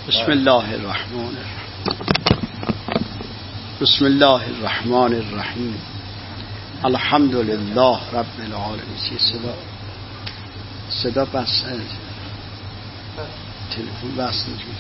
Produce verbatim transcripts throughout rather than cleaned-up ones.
بسم الله الرحمن الرحیم. بسم الله الرحمن الرحیم. الحمد لله رب العالمین. صدا صدا بس تلفن بس نجوز.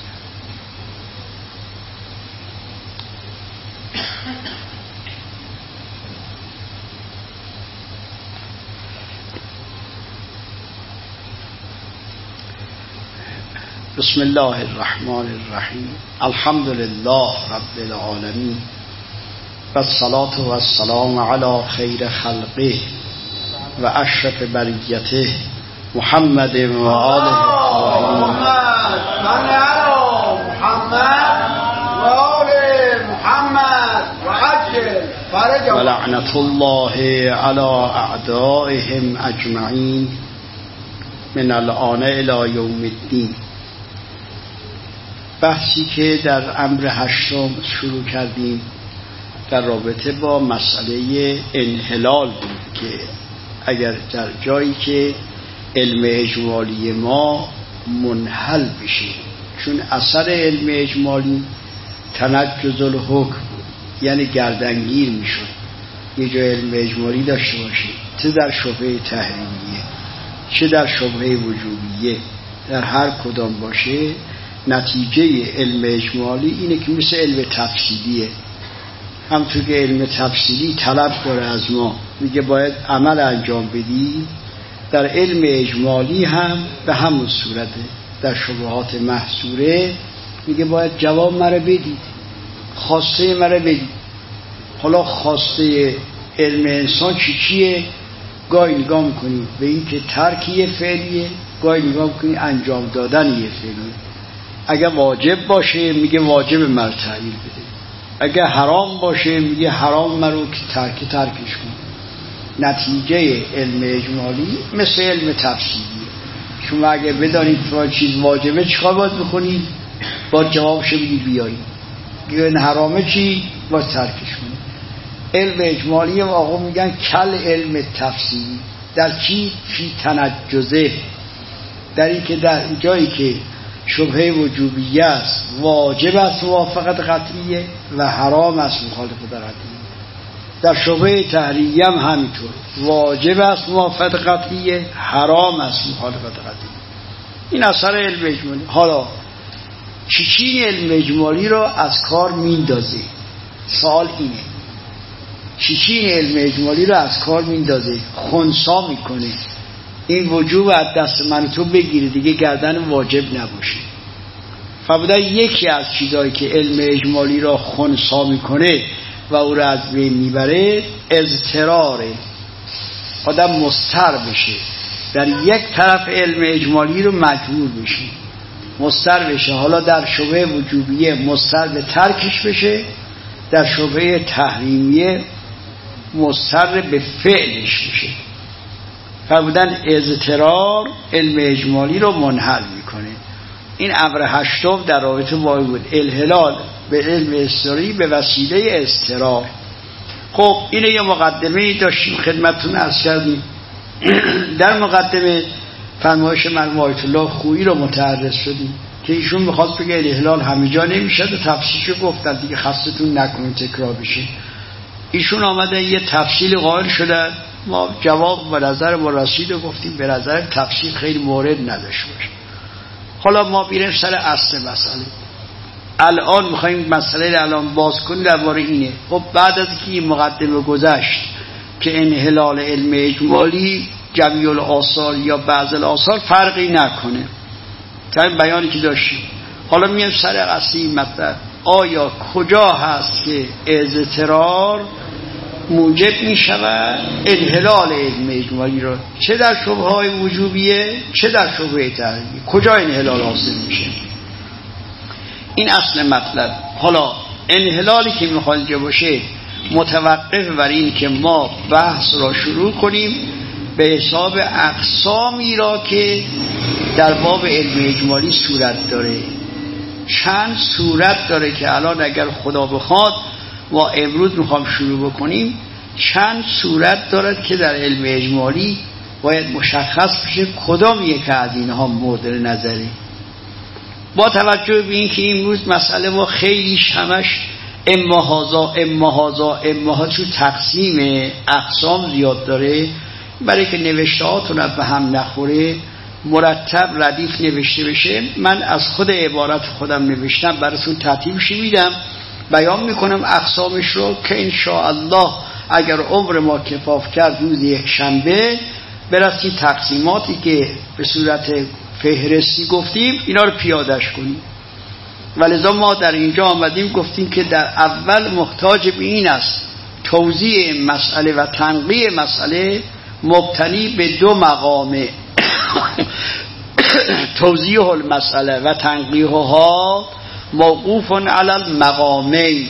بسم الله الرحمن الرحیم. الحمد لله رب العالمین و الصلاة و السلام علی خیر خلقه و اشرف بریته محمد و آله الطاهرین. من علی محمد و آل محمد و عجل فرجهم. و لعنت الله علی اعدائهم اجمعین من الآن الی یوم الدین. بحثی که در امر هشتم شروع کردیم در رابطه با مسئله انحلال بود که اگر در جایی که علم اجمالی ما منحل بشه، چون اثر علم اجمالی تنجز الحکم بود، یعنی گردنگیر میشد. یه جای علم اجمالی داشته باشه، چه در شبهه تحریمیه چه در شبهه وجوبیه، در هر کدام باشه نتیجه علم اجمالی اینه که مثل علم تفصیلیه. همونطور که علم تفصیلی طلب داره از ما، میگه باید عمل انجام بدی، در علم اجمالی هم به همون صورته. در شبهات محصوره میگه باید جواب مرا بدید، خواسته مرا بدید. حالا خواسته علم انسان چی چیه؟ گاهی نگاه میکنی به این که ترک یه فعلیه، گاهی نگاه میکنی انجام دادن یه فعلیه. اگه واجب باشه میگه واجب مرا تعیین بده، اگه حرام باشه میگه حرام مرا که ترک ترکش کن. نتیجه علم اجمالی مثل علم تفصیلیه. شما اگه بدانید که چیز واجبه چیکار باید بکنید؟ با جوابش بگید بیارید. اگه این حرامه چی؟ باید ترکش کنید. علم اجمالی واقعا میگن کل علم تفصیلی. در چی؟ فی تنجزه، در این که در جایی که شبهه وجوبیه است واجب است موافقت قطعیه و حرام است مخالفت قطعیه. در شبهه تحریمیه هم همینطور، واجب است موافقت قطعیه، حرام است مخالفت قطعیه. این اثر علم اجمالی. حالا چیچین علم اجمالی رو از کار میندازه؟ سوال اینه، چیچین علم اجمالی رو از کار میندازه، خنثی میکنه، این وجوب از دست من تو بگیره دیگه، گردن واجب نباشه. فبوده یکی از چیزایی که علم اجمالی را خنثی میکنه و او را از بین میبره اضطراره. آدم مضطر بشه در یک طرف علم اجمالی رو مجبور بشه، مضطر بشه. حالا در شبهه وجوبیه مضطر به ترکش بشه، در شبهه تحریمیه مضطر به فعلش بشه. فرمودن اضطرار علم اجمالی رو منحل میکنه. این امر هشتم در رابطه با بود، الحلال به علم اضطراری به وسیله اضطرار. خب اینه یه مقدمه داشتیم خدمتتون عرض کردیم. در مقدمه فرمایش مرحوم آیت الله خویی رو متعرض شدیم که ایشون میخواست بگه الحلال همه جا نمیشه و تفصیلش گفتن دیگه، خستتون نکنید تکرار بشه. ایشون آمده یه تفصیل قائل شدن، ما جواب به نظر ما رسید و گفتیم به نظر تفصیل خیلی مورد نداشته باشه. حالا ما بیریم سر اصل مسئله. الان میخواییم مسئله الان باز کنیم درباره اینه. خب بعد از که این مقدمه گذشت که انحلال علم اجمالی جمیع الآثار یا بعض الآثار فرقی نکنه، تا این بیانی که داشتیم. حالا میایم سر اصل این مطلب، آیا کجا هست که اضطرار موجب می شود انحلال علم اجمالی را، چه در شبهه های وجوبیه چه در شبهه تحریمیه، کجا انحلال حاصل میشه؟ این اصل مطلب. حالا انحلالی که میخواد اینجا باشه متوقف بر این که ما بحث را شروع کنیم به حساب اقسامی را که در باب علم اجمالی صورت داره. چند صورت داره که الان اگر خدا بخواد و امروز میخوام شروع بکنیم، چند صورت دارد که در علم اجمالی باید مشخص بشه کدام یک از اینها مورد نظره. با توجه به اینکه این روز مسئله ما خیلی همش اما هازا اما هازا اما ها چون تقسیم اقسام زیاد داره، برای که نوشته هاتون به هم نخوره مرتب ردیف نوشته بشه، من از خود عبارت خودم نوشتم براتون ترتیبش میدم، بیان میکنم اقسامش رو که انشاءالله اگر عمر ما کفاف کرد روز یک شنبه برسیم تقسیماتی که به صورت فهرستی گفتیم اینا رو پیادش کنیم. ولذا ما در اینجا آمدیم گفتیم که در اول محتاج به این است توضیح مسئله و تنقیح مسئله مبتنی به دو مقامه توضیح المسئله و تنقیحها موقوف علی المقامین.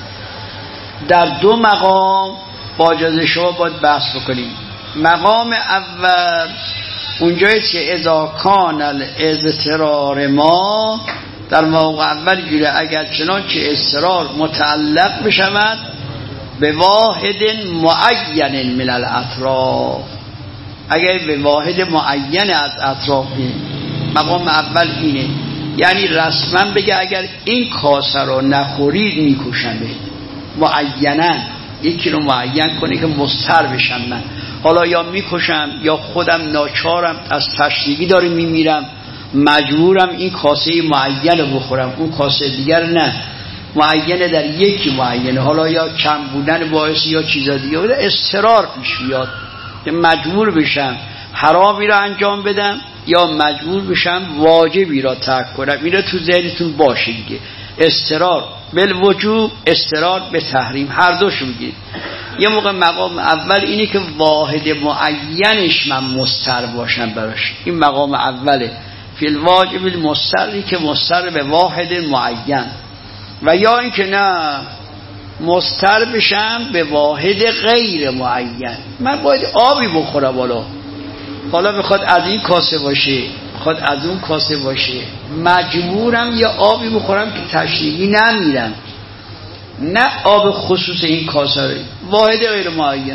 در دو مقام با اجازه شما باید بحث بکنیم. مقام اول اونجایی که اذا کان الاضطرار ما در موقع اول گیره اگر چنانچه اضطرار متعلق بشود به واحد معین من الاطراف، اگر به واحد معین از اطراف، مقام اول اینه، یعنی رسما بگه اگر این کاسه رو نخورید میکشمه، معینا یکی رو معین کنه که مضطر بشم من، حالا یا میکشم یا خودم ناچارم از تشنگی داره میمیرم مجبورم این کاسه معین رو بخورم، اون کاسه دیگر نه، معینه در یکی معینه، حالا یا کم بودن باعث یا چیزا دیگه اضطرار پیش بیاد که مجبور بشم حرامی را انجام بدم یا مجبور بشم واجبی را ترک کنم. اینا تو ذهنتون باشه دیگه، اضطرار بالوجوب، اضطرار به تحریم، هر دوشو بگید. یه موقع مقام اول اینه که واحد معینش من مضطر باشم براش، این مقام اوله، فی الواجب المضطری که مضطر به واحد معین، و یا اینکه نه مضطر بشم به واحد غیر معین، من باید آبی بخورم، حالا حالا بخواد از این کاسه باشه بخواد از اون کاسه باشه، مجبورم یا آبی بخورم که تشنگی نمیرم، نه آب خصوص این کاسه رو، واحد غیر معین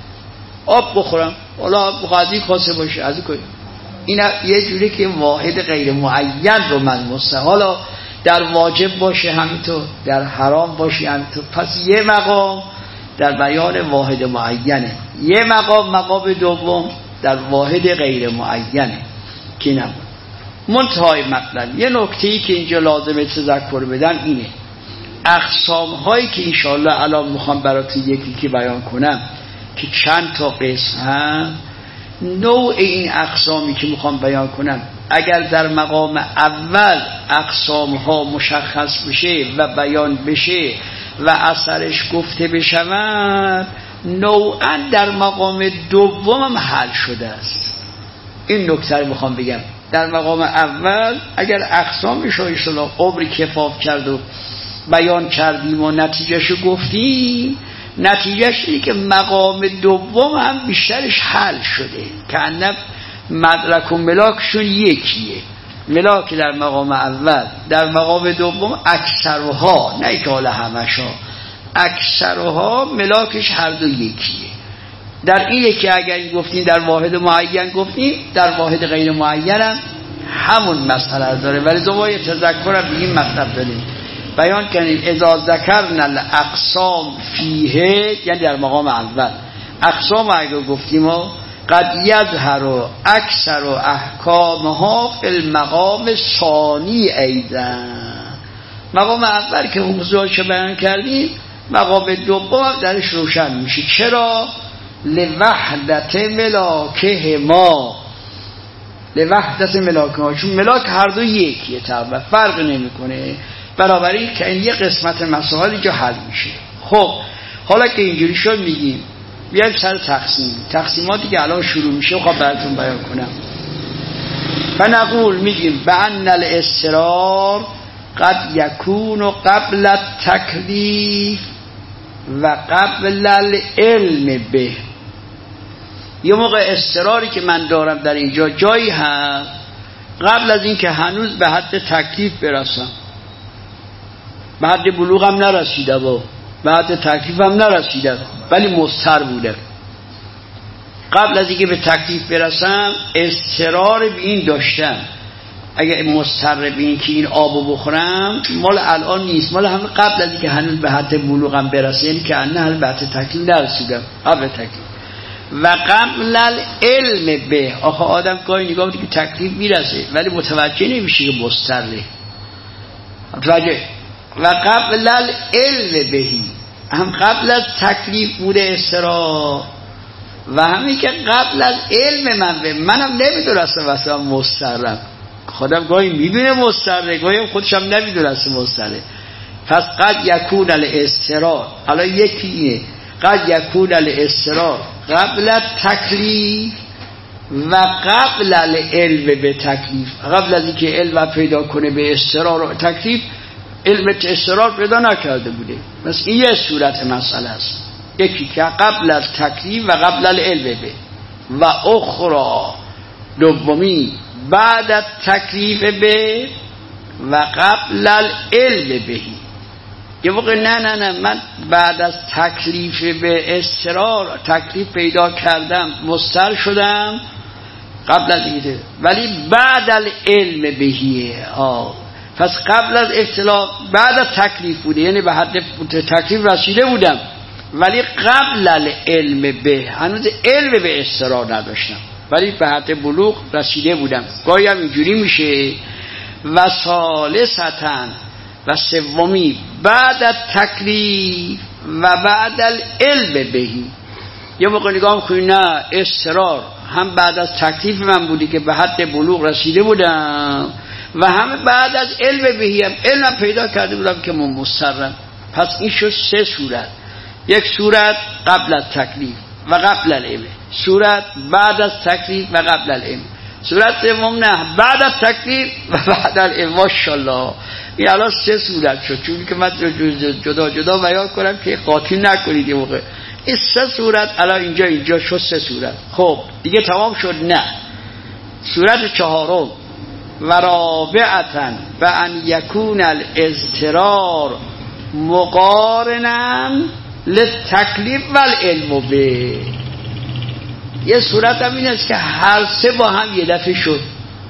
آب بخورم، حالا بخواد از این کاسه باشه از این کاسه، این یه جوری که واحد غیر معین رو من مستحال، حالا در واجب باشه همینطور، در حرام باشه همینطور. پس یه مقام در بیان واحد معینه، یه مقام مقام دوم در واحد غیر معینه که نبود. منتهای مطلب یه نکته‌ای که اینجا لازمه تذکر بدم اینه، اقسام هایی که انشاءالله الان میخوام براتون یکی که بیان کنم که چند تا قسم هم، نوع این اقسامی که میخوام بیان کنم اگر در مقام اول اقسام ها مشخص بشه و بیان بشه و اثرش گفته بشود، نوعا در مقام دوم هم حل شده است. این نکته رو میخوام بگم، در مقام اول اگر اقسامش رو اصطلاح عمری کفاف کرد و بیان کردیم و نتیجهشو گفتیم، نتیجهش اینه که مقام دوم هم بیشترش حل شده، که انب مدرک و ملاکشون یکیه، ملاک در مقام اول، در مقام دوم اکثرها، نه که حالا همشا، اکثرها ملاکش هر دو یکیه. در این یکی اگر گفتیم در واحد معین گفتیم، در واحد غیر معین هم همون مسئله داره، ولی دوباره تذکر به این مطلب داریم بیان کنیم. اذا ذکرنا الاقسام فیه، یعنی در مقام اول اقسام اگر گفتیم و قد یظهر اکثر احکامها فی المقام ثانی ایضا، مقام اول که موضوعش بیان کردیم مقام دوم درش روشن میشه. چرا؟ لوحدت ملاکه ما، لوحدت ملاکه ما، چون ملاک هر دو یکیه، تقریبا فرق نمیکنه، بنابراین که این یه قسمت مسائل اینجا حل میشه. خب حالا که اینجوری شد میگیم بیایم سر تقسیم، تقسیماتی که الان شروع میشه خب براتون بیان کنم. فنقول میگیم بأن الاضطرار قد یکون قبل التکلیف و قبل العلم به. یه موقع اضطراری که من دارم در اینجا جایی هست قبل از این که هنوز به حد تکلیف برسم، به حد بلوغم نرسیده و به حد تکلیفم نرسیده ولی مضطر بوده، قبل از اینکه به تکلیف برسم اضطرار به این داشتم اگه مضطر بین که این آبو بخورم مال الان نیست، مال همون قبل از اینکه هنوز به حد بلوغم برسه، یعنی که نه هنوز به حد تکلیف نرسیدم، قبل تکلیف. و قبل العلم به، آخه آدم گاهی نگاه میکنه که تکلیف میرسه ولی متوجه نمیشه که مضطره. متوجه. و قبل العلم بهی، هم قبل از تکلیف بوده استرا، و همین که قبل از علم من به منم نمیدونستم مثلا مضطرم. خودم گاهی میبینه مضطره، گاهی خودشم نمیدونسته مضطره. پس قد یکون الاضطرار، الان یکی اینه، قد یکون الاضطرار قبل تکلیف و قبل العلم به تکلیف. قبل از اینکه علم پیدا کنه به اضطرار و تکلیف، علم اضطرار پیدا نکرده بوده. پس این یه صورت مسئله است، یکی که قبل از تکلیف و قبل العلم به، و اخرى دومی بعد از تکلیف به و قبل العلم بهی. یه موقع نه نه نه من بعد از تکلیف به اضطرار تکلیف پیدا کردم، مضطر شدم قبل از اینکه، ولی بعد العلم بهیه. آه پس قبل از اختلاف بعد از تکلیف بوده، یعنی به حد تکلیف رسیده بودم ولی قبل العلم به، هنوز علم به اضطرار نداشتم ولی به حد بلوغ رسیده بودم. گاهی هم اینجوری میشه. و ثالثتاً، و سومی بعد از تکلیف و بعد العلم بهی. یه موقع نگاه میکنی نه اضطرار هم بعد از تکلیف من بودی که به حد بلوغ رسیده بودم و هم بعد از علم بهی هم علم پیدا کرده بودم که من مضطرم. پس این شد سه صورت، یک صورت قبل از تکلیف و قبل العلم، صورت بعد از تکلیف و قبل العلم، صورت سوم نه بعد از تکلیف و بعد العلم. ماشاءالله این الان سه صورت شد، چون که من جدا جدا بیان کنم که قاطی نکنید. یه موقع این سه صورت الان اینجا اینجا شد سه صورت. خب دیگه تمام شد؟ نه. صورت چهارم و رابعتاً و ان یکون الاضطرار مقارناً للتکلیف و العلم به. یه صورت هم این است که هر سه با هم یه دفعه شد،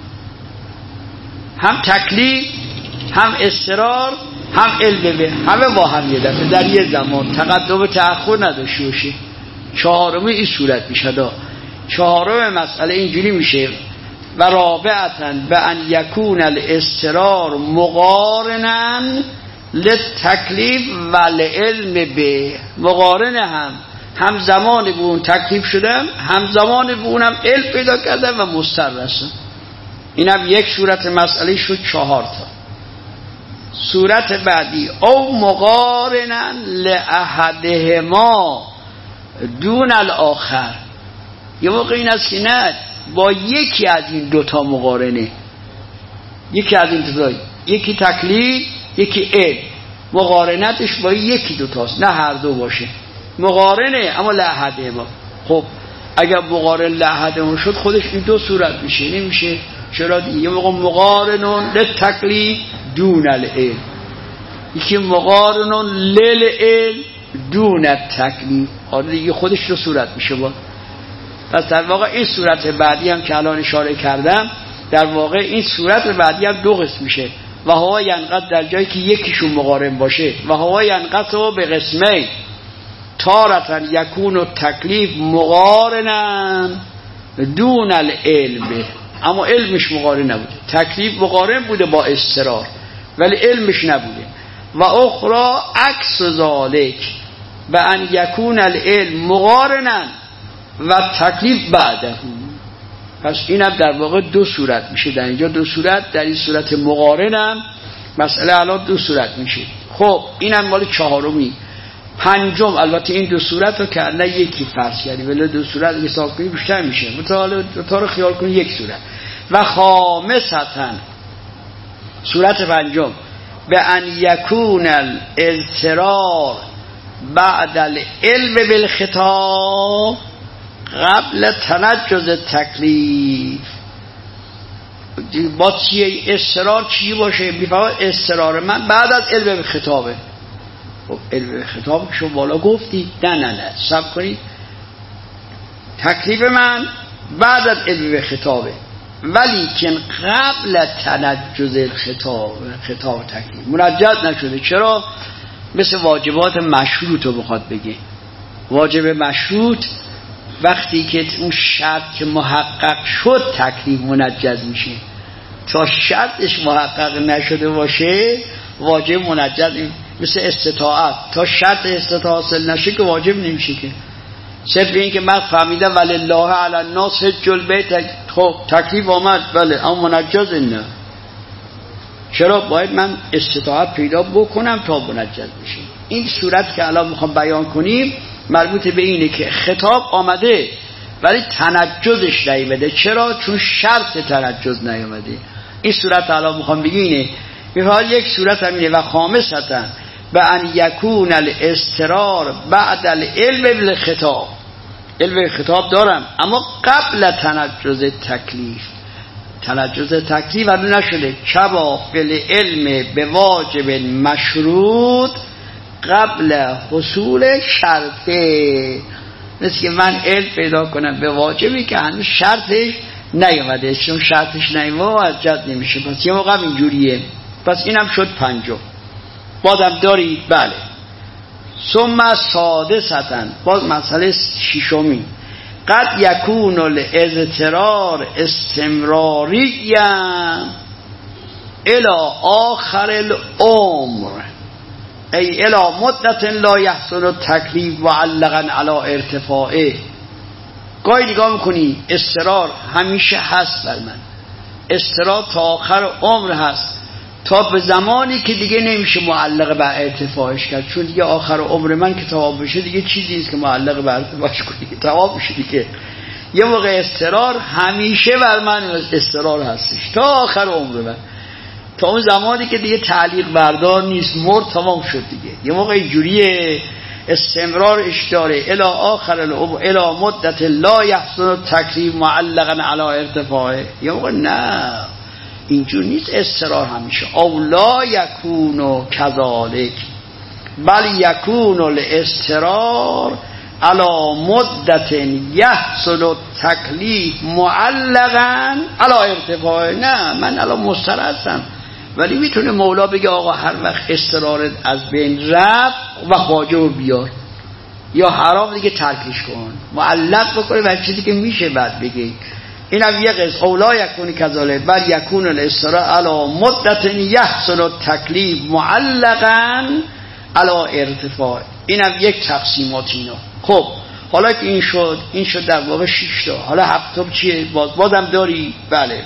هم تکلیف هم اضطرار هم علم به، همه با هم یه دفعه در یه زمان، تقدم و تأخر نداشته باشه. چهارمی این صورت میشه. دا چهارم مسئله اینجوری میشه و رابعتاً به ان یکون الاضطرار مقارناً للتکلیف و العلم به. مقارن هم هم زمان به اون تکلیف شدم، هم زمان به اونم علم پیدا کردم و مضطر هستم. اینم یک صورت مسئله شد. چهار تا صورت بعدی او مقارناً لاحدهما دون الاخر. یه موقع این است که نه با یکی از این دوتا مقارنه، یکی از این دوتا، یکی تکلیف یکی علم، مقارنتش با یکی دوتاست، نه هر دو باشه. مقارنه اما لاحدهما. خب اگر مقارن لاحدهما شد خودش این دو صورت میشه، نمیشه. چرا دیگه؟ یه موقع مقارنون للتکلیف دون العلم، یکی مقارنون للعلم دون التکلیف. آره دیگه خودش دو صورت میشه. با پس در واقع این صورت بعدی هم که الان اشاره کردم، در واقع این صورت بعدی هم دو قسم میشه. و هوا ینقض در جایی که یکیشون مقارن باشه، و هوا ینقض به قسمه تارتن یکون و تکلیف مقارنن دون العلم، اما علمش مقارن نبوده. تکلیف مقارن بوده با اضطرار ولی علمش نبوده. و اخرى عکس ذالک به ان یکون العلم مقارنن و تکلیف بعده. پس اینم در واقع دو صورت میشه. در اینجا دو صورت، در این صورت مقارنم مسئله الان دو صورت میشه. خب اینم مال چهارمی. پنجم البته این دو صورت رو که نه یکی فرض کردیم ولی دو صورت حساب کنی بیشتر میشه، متعال دو تا رو خیال کنی یک صورت. و خامسةً صورت پنجم به ان یکون الاضطرار بعد العلم بالخطاب قبل تنجز تکلیف. با چیه اضطرار چی باشه؟ میفهمه اضطرار من بعد از علم به خطابه. خب علم به خطاب که شما بالا گفتی نه نه نه صبر کنید، تکلیف من بعد از علم به خطابه. ولی که قبل تنجز الخطاب خطاب تکلیف منجز نشده. چرا؟ مثل واجبات مشروط رو بخواد بگه. واجب مشروط وقتی که اون شرط که محقق شد تکلیف منجز میشه، تا شرطش محقق نشده باشه واجب منجز. مثل استطاعت، تا شرط استطاعت حاصل نشه که واجب نمیشه. که صرف این که من فهمیدم ولله علی الناس حج البیت، خب تکلیف آمد بله، اما منجز نه. چرا؟ باید من استطاعت پیدا بکنم تا منجز بشه. این صورت که الان میخوام بیان کنیم مربوط به اینه که خطاب آمده ولی تنجزش نیامده. چرا؟ چون شرط تنجز نیامده. این صورت الان میخوام بگیم اینه. یک صورت همینه. و خامسةً به ان یکون الاضطرار بعد العلم بالخطاب. علم خطاب دارم اما قبل تنجز تکلیف. تنجز تکلیف هنوز نشده. کبا فی علم به واجب مشروط قبل حصول شرطه. مثل که من علم پیدا کنم به واجبی که هنوز شرطش نیامده، چون شرطش نیامده منجز نمیشه. پس یه موقع اینجوریه. پس اینم شد پنجم. بازم دارید بله. ثم سادسةً باز مسئله ششمی قد یکون الاضطرار استمراریا الی آخر العمر ای الی مدت لا یحصل التکلیف معلقا علی ارتفاعه. گاهی نگاه میکنی اضطرار همیشه هست بر من، اضطرار تا آخر عمر هست، تا به زمانی که دیگه نمیشه معلق بر ارتفاعش کرد، چون دیگه آخر عمر من که تمام بشه دیگه چیزی نیست که معلق بر ارتفاعش کنی، تمام بشه دیگه. یه موقع اضطرار همیشه بر من اضطرار هستش تا آخر عمر من، تا اون زمانی که دیگه تعلیق بردار نیست، مرد تمام شد دیگه. یه موقع اینجوریه استمرار اشتاره الی آخر العمر الی مدت لا یحصل تکلیف معلقا علی ارتفاعه. یه موقع نه اینجور نیست، اضطرار همیشه. او لا یکونو کذالک بل یکونو الاضطرار علی مدت یحصل تکلیف معلقا علی ارتفاع. نه من الان مضطر هستم ولی میتونه مولا بگه آقا هر وقت اضطرارت از بین رفت و واجب بیار، یا حرام دیگه ترکش کن، معلق بکنه و چیزی که میشه بعد بگه. این هم یک قسم. اولا یکونی کذالک بل یکون الاضطرار علی مدت یحصل تکلیف معلقا علی ارتفاع. این هم یک تقسیمات اینا. خب حالا که این شد، این شد در واقع شش تا. حالا هفتم چیه؟ باز بازم داری بله.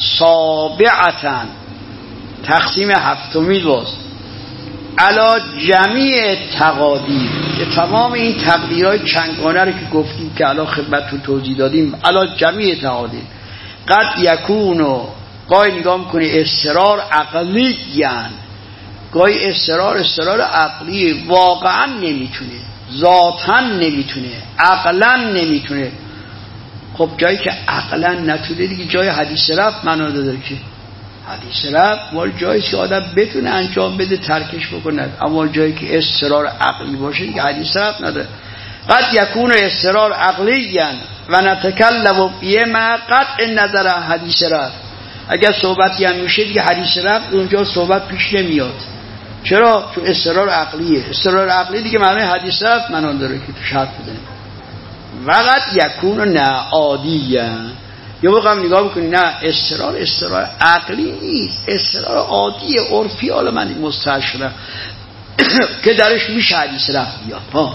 سابعتاً تقسیم هفتمی باز علا جمیع تقادیر، که تمام این تقدیرهای چندگانه رو که گفتیم که الان خدمتتون توضیح دادیم، علا جمیع تقادیر قد یکونو گاهی نگاه میکنی اضطرار عقلی، یعنی گاهی اضطرار اضطرار عقلی واقعا نمیتونه، ذاتاً نمیتونه، عقلاً نمیتونه. خب جایی که عقلاً نتونه دیگه جای حدیث رفت معنا داره که حدیث رفت مال جایی که آدم بتونه انجام بده ترکش بکنه، اما جایی که اضطرار عقلی باشه دیگه حدیث رفت نداره. قد یکون اضطرار عقلی و نتکلم فیه مع قطع نظر حدیث رفت. اگر صحبتی هم میشه دیگه حدیث رفت اونجا صحبت پیش نمیاد. چرا؟ چون اضطرار عقلیه. اضطرار عقلی دیگه معنی حدیث رفت معنا داره که تو شرط بزنه. وقت یکون نه عادیه. یه موقع هم نگاه بکنی نه اضطرار اضطرار عقلی نیست، اضطرار عادی عرفی. حالا من مستحضر شدم که درش میشه حدیث رفت بیاد، ها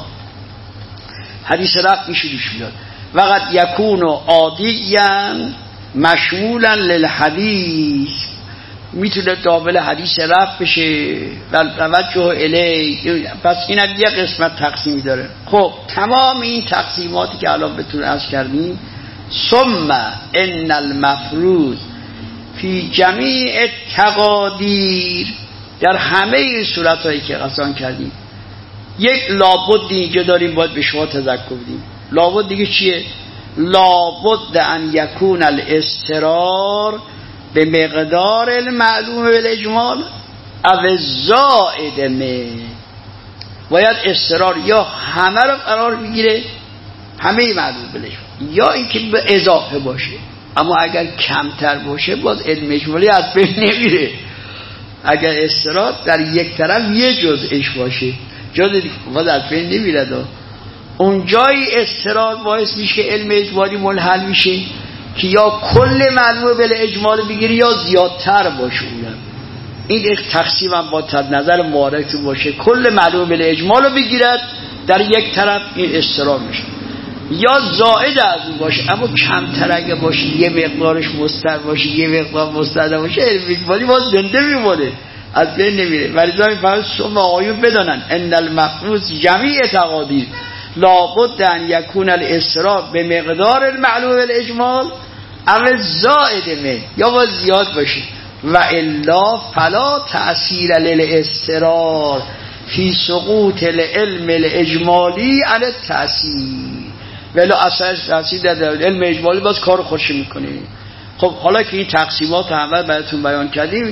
حدیث رفت میشه دوش بیاد. وقت یکون عادیاً مشمولاً للحدیث، میتونه داخل حدیث رفت بشه و توجه الی. پس اینم یه قسمت تقسیمی داره. خب تمام این تقسیماتی که الان بهتون عرض کردیم، ثم ان المفروض فی جمیع تقادیر، در همه این صورتایی که قسم کردیم یک لابد دیگه داریم باید به شما تذکر بدیم. لابد دیگه چیه؟ لابد ان یکون الاضطرار به مقدار المعلوم بالاجمال او زائد من. باید اضطرار یا همه رو قرار بگیره، همه معلوم بالاجمال، یا اینکه به اضافه باشه. اما اگر کمتر باشه باز علم اجمالی از بین نمیره. اگر استراد در یک طرف یه جزءش باشه جز دیگه باز از بین نمیره. اون جایی استراد باعث میشه که علم اجمالی منحل میشه که یا کل معلومه بل اجمال بگیری یا زیادتر باشه. این یک تقسیم هم با نظر معارض باشه، کل معلومه بل اجمال رو بگیرد در یک طرف، این استراد میشه. یا زائد از اون باشه اما کمتر اگه باشه، یه مقدارش مستر باشه یه مقدار مستر باشه، علم اجمالی باز زنده میمونه از بین نمیره. ولی زمین فقط سم آقایون بدانن ان المفروض جمیع تقادیر لابد ان یکون الاسرار به مقدار المعلوم بالاجمال او زائد من، یا باید زیاد باشه. و الا فلا تأثیر للاسترار فی سقوط العلم الاجمالی علی التأثیر، ولی اصلا تأثیر در علم اجمالی باز کار خودش میکنه. خب حالا که این تقسیمات اول براتون بیان کردیم،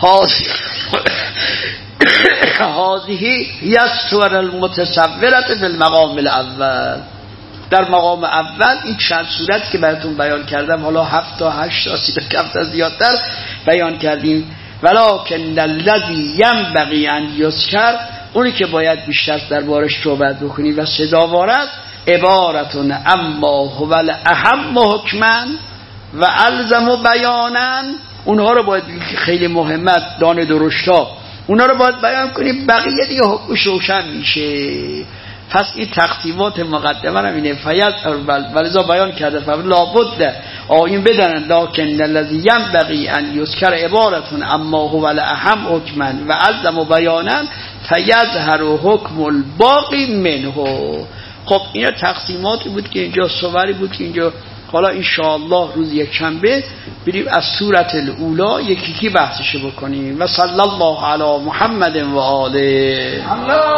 هذه یستور المتصورت فی المقام الاول، در مقام اول این چند صورت که براتون بیان کردم، حالا هفت تا هشت تا سی تا کم تا زیادتر بیان کردیم. ولکن الذی ینبغی ان یذکر، اونی که باید بیشتر دربارش صحبت بکنیم و صداوار است، عبارتون اما هو الاهم حکما و الزم بیانا، اونها رو باید خیلی مهمت دانه درشتا اونها رو باید بیان کنیم، بقیه دیگه حکمش روشن میشه. پس این تقسیمات مقدمه رو اینه فیض ولذا بیان کرده فبر لابد آیین بدانن لکن الذی ینبغی ان یذکر عبارتون اما هو الاهم حکما و الزم بیانا فیظهر حکم الباقی منه. خب اینا تقسیماتی بود که اینجا صوری بود که اینجا حالا انشاءالله روز یک شنبه بریم از سورة الاولی یکی یکی بحثش بکنیم. و صلی الله علی محمد و آله.